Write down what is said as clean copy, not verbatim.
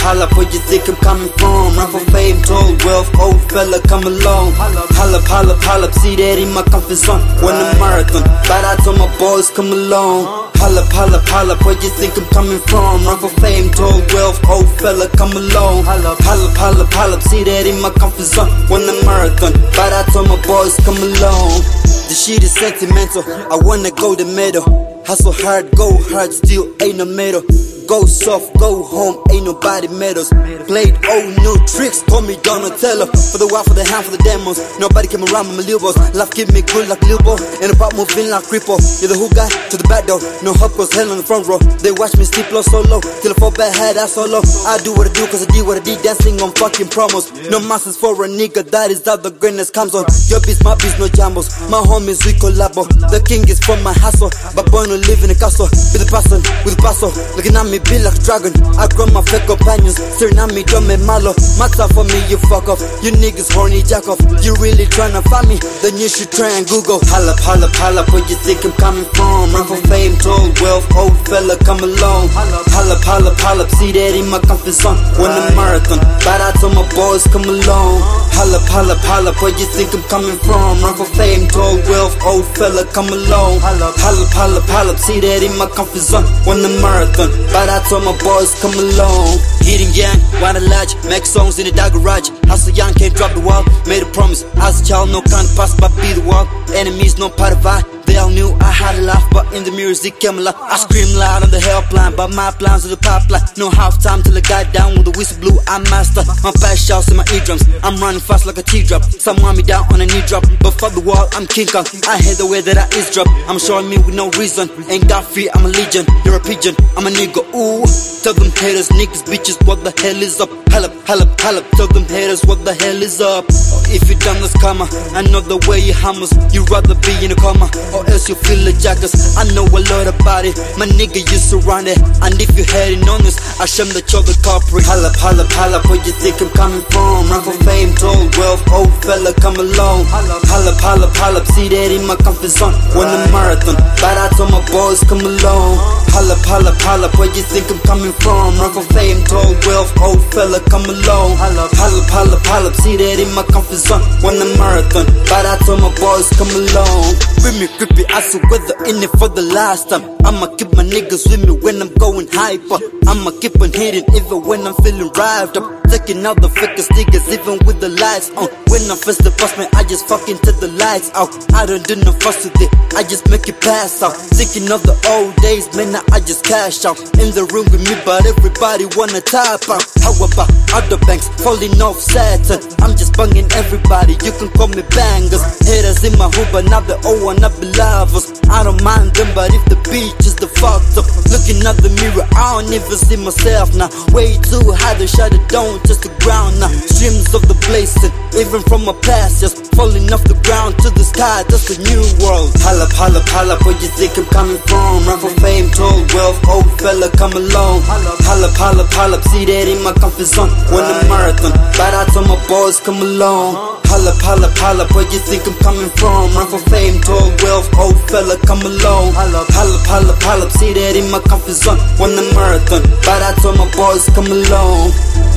holla, where you think I'm coming from? Run for fame, tall wealth, old fella, come along. Holla, see that in my comfort zone. Win a marathon, but I told my boys, come along. Holla, where you think I'm coming from? Run for fame, tall wealth, old fella, come along. Holla, see that in my comfort zone. Win a marathon, but I told my boys, come along. The shit is sentimental, I wanna go the medal. Hustle hard, go hard, still ain't no medal. Go soft, go home, ain't nobody medals. Played old new tricks, call me Donatello. For the wild, for the hand, for the demos. Nobody came around with my little boss. Life keep me good like Lil Bo, and about moving like Creepo. You're the who guy to the back door. No hop goes hell on the front row. They watch me sleep low solo, till I fall back, head out solo. I do what I do, cause I did what I did, dancing on fucking promos. No masses for a nigga, that is how the greatness comes on. Your beats, my beats, no jambos. My homies, we collabo. The king is from my hustle, but born to live in a castle. Be the person, with the paso, looking at me, be like dragon. I grow my fake companions, staring at me, don't make malo. Matter for me, you fuck off. You niggas horny, jack off. You really tryna find me? Then you should try and Google. Holla, where you think I'm coming from? Run for fame, tall wealth, old fella, come along. Holla, see that in my comfort zone. Win a marathon, but I told my boys, come along. Holla, where you think I'm coming from? Run for fame, tall wealth, old fella, come along. Holla, see that in my comfort zone. Win a marathon, but I told my boys, come along. Hitting young, wanna large, make songs in the dark garage. Hustle young, can't drop the wall. Made a promise, as a child, no kind of pass, but be the wall. Enemies, no part of I. They all knew I had a laugh, but in the music came alive. I scream loud on the helpline, but my plans are the pipeline. No half time till I got down with the whistle blew. I'm master. My fast shouts in my eardrums. I'm running fast like a teardrop. Some want me down on a knee drop, but fuck the wall, I'm King Kong. I hate the way that I is drop. I'm showing me with no reason. Ain't got fear, I'm a legion. You're a pigeon, I'm a nigga. Ooh, tell them haters, niggas, bitches, what the hell is up? Holla, tell them haters, what the hell is up? If you done this karma, I know the way you hammers. You rather be in a coma, or else you feel a jackass. I know a lot about it, my nigga, you surrounded. And if you hadn't on this, I shame that you're the culprit. Holla, where you think I'm coming from? Run for fame, tall wealth, old fella, come along. Holla, see that in my comfort zone. Win a marathon, but I told my boys, come along. Holla, where you think I'm coming from? Run for fame, tall wealth, old fella, come along. Holla, see that in my comfort zone. Win a marathon, but I told my boys, come along. With me, grippy, I saw weather in it for the last time. I'ma keep my niggas with me when I'm going hyper. I'ma keep on hitting even when I'm feeling revved up. Taking out the fakest niggas even with the lights on. When I face the boss, man, I just fucking take the lights out. I don't do no fuss with it, I just make it pass out. Thinking of the old days, man, now I just cash out. In the room with me, but everybody wanna tap out. How about other banks falling off Saturn? I'm just banging everybody, you can call me bangers. Haters in my hood, but now they all wanna be lovers. I don't mind them, but if the beach is the fucked up. Looking at the mirror, I don't even see myself now. Way too high to shut it down, just the ground now. Streams of the blazing, even from my past, just falling off the ground to the sky, that's a new world. Holla, where you think I'm coming from? Run for fame, tall wealth, old fella, come along. Holla, see that in my comfort zone. Win a marathon, but I told my boys, come along. Holla, where you think I'm coming from? Run for fame, tall wealth, old fella, come along. Holla, see that in my comfort zone. Win a marathon, but I told my boys, come along.